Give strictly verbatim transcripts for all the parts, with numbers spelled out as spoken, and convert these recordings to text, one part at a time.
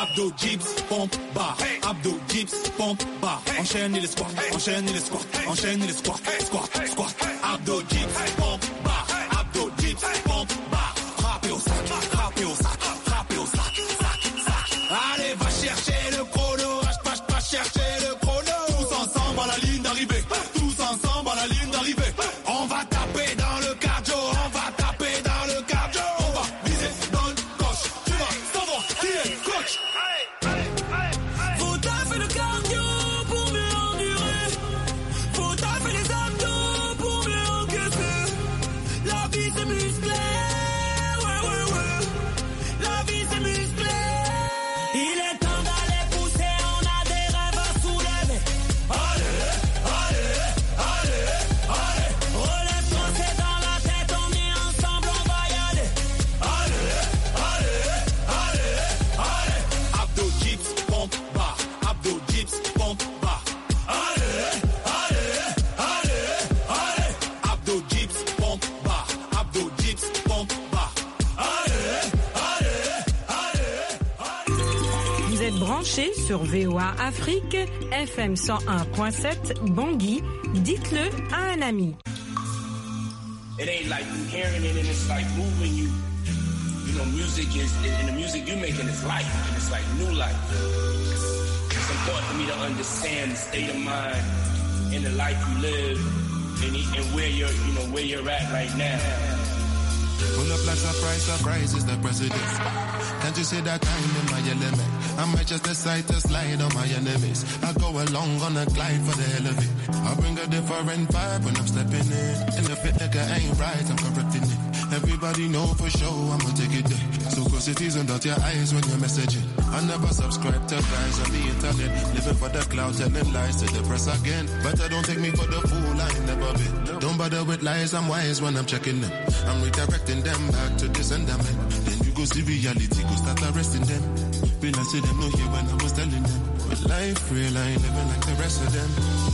Abdo, dips, pompe, bar. Abdo, dips, pompe, bar. Enchaîne les squats, enchaîne les squats, enchaîne les squats, squat, squat. Abdo, dips, pompe, bar. Abdo, dips, pompe, bar. Frappez au sac, frappez au sac, frappez au sac, sac, sac. Allez, va chercher le chrono, rage pas, pas chercher le chrono. Tous ensemble à la ligne d'arrivée, tous ensemble à la ligne d'arrivée. On va taper dans le cardio, on va taper dans le cardio. On va viser dans le coche, tu vas savoir qui est coach. Faut taper le cardio pour mieux endurer. Faut taper les abdos pour mieux encaisser. La vie c'est musclé, ouais ouais ouais. La vie c'est musclé. Il est temps d'aller pousser, on a des rêves à soulever. Allez, allez, allez, allez. Relève-toi, c'est dans la tête, on est ensemble, on va y aller. Allez, allez, allez, allez. Abdo, dips, pompe, bar. Abdo, dips, pompe, bar. Allez, allez, allez, allez. Abdo, dips, pompe, bar. Abdo, dips, pompe, bar. Allez, allez, allez, allez. Vous êtes branchés sur V O A Afrique, F M cent un point sept, Bangui. Dites-le à un ami. It ain't like you hearing it and it's like moving you. You know, music is, and the music you making is life, and it's like new life. It's important for me to understand the state of mind and the life you live, and, and where you're, you know, where you're at right now. Pull up like surprise, surprise is the president. Can't you see that I'm in my element? I might just decide to slide on my enemies. I go along on a glide for the hell of it. I bring a different vibe when I'm stepping in. And if it nigga ain't right, I'm correcting it. Everybody know for sure I'ma take it there. So close it is and dot your eyes when you're messaging. I never subscribe to guys on the internet. Living for the cloud, telling lies to the press again. But I don't take me for the fool, I ain't never been. Don't bother with lies, I'm wise when I'm checking them. I'm redirecting them back to the sentiment. Then you go see reality, go start arresting them. Real I see them no here when I was telling them. But life real, I ain't living like the rest of them.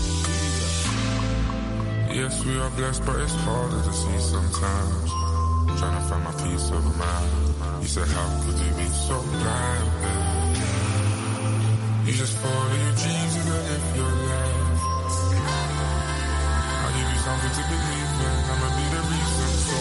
Yes, we are blessed, but it's harder to see sometimes. Trying to find my peace of mind. You said, how could you be so blind, babe? You just follow your dreams, you gotta live your life. I'll give you something to believe in. I'ma be the reason, so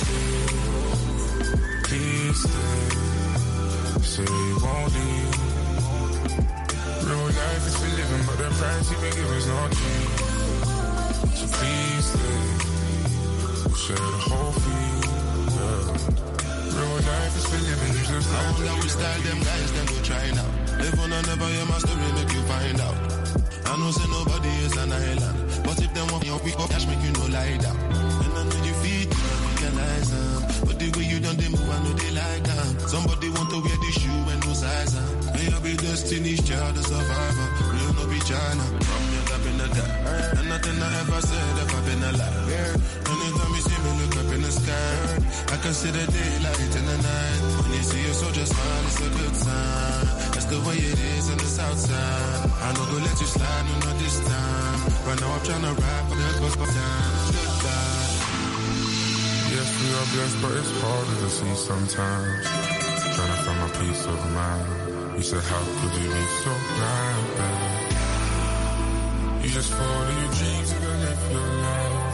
please stay. Say you won't leave. Real life is for living, but the price you make is not cheap. So please stay. We'll share the whole fee. Real life is for living, you just I wonder which style them guys, them go try now. If one never hear my story, make you find out. I know say nobody is an island. But if them want your week of cash, make you no lie down. And I know you feed, you don't realize them. But the way you done, they move, I know they like them. Somebody want to wear the shoe and no size them. May I be Destiny's Child, the survivor. Real no be China. From young up in the dark. And nothing I ever said, ever been a lie. Anytime you see me look up in the sky, I can see the daylight in the night. When you see your soldier smile, it's a good sign. That's the way it is in the south side. I know go let you slide, no not this time. Right now I'm trying to ride for the cause of time. Goodbye. Yes, we are blessed, but it's harder to see sometimes. Trying to find my peace of mind. You said, how could you be so blind, babe? You just follow your dreams, you gotta live your life.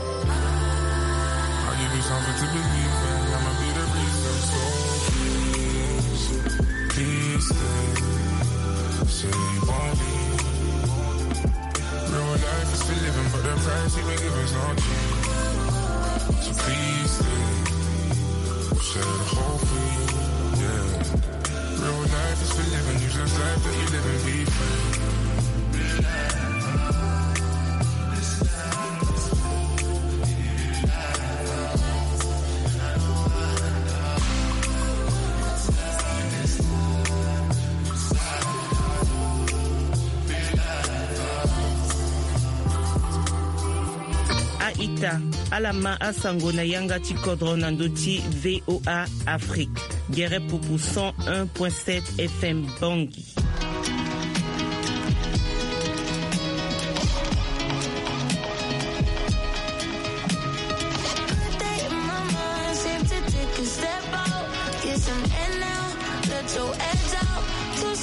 I'll give you something to believe in. I'ma be the reason, so please, please stay. Say you won't leave. Real life is for living, but the price you may give is not cheap. So please stay. We'll share the whole fee, yeah. Real life is for living, you just life that you live and be free. Aïta, Alama Asango na Yanga Tikodro Nandoti V O A Afrique. Guerre Poupou cent un point sept F M Bangui. Get some air now, let your edge out. Too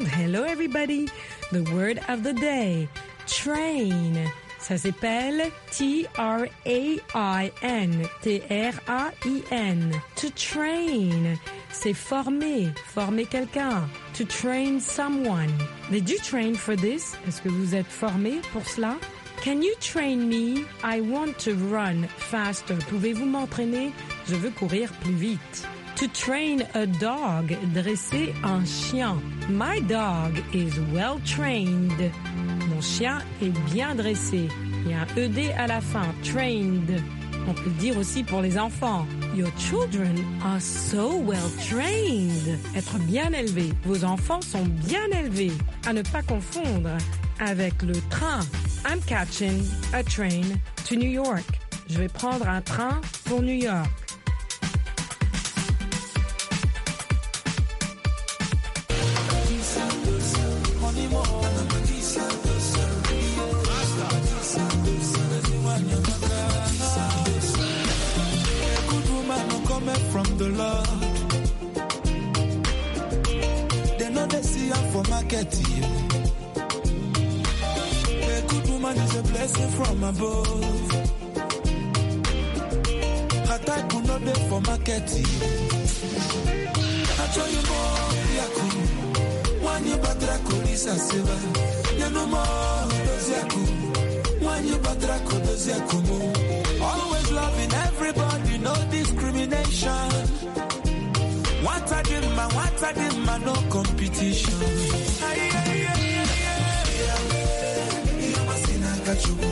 hello everybody. The word of the day, train. Ça s'appelle T R A I N, T R A I N. To train, c'est former, former quelqu'un. To train someone. Did you train for this? Est-ce que vous êtes formé pour cela? Can you train me? I want to run faster. Pouvez-vous m'entraîner? Je veux courir plus vite. To train a dog, dresser un chien. My dog is well trained. Mon chien est bien dressé. Il y a un E D à la fin, trained. On peut le dire aussi pour les enfants. Your children are so well trained. Être bien élevé. Vos enfants sont bien élevés. À ne pas confondre avec le train. I'm catching a train to New York. Je vais prendre un train pour New York. From the Lord, they know they see her for market. A good woman is a blessing from above. Her type will not be for market. I tell you more, Yaku. One you batra kolisa seva. You know more, those Yaku. One you batra kodos Yakumo. Always loving everybody, no discrimination. What I did, man, what I did, man, no competition. Aye, aye, aye, aye, aye.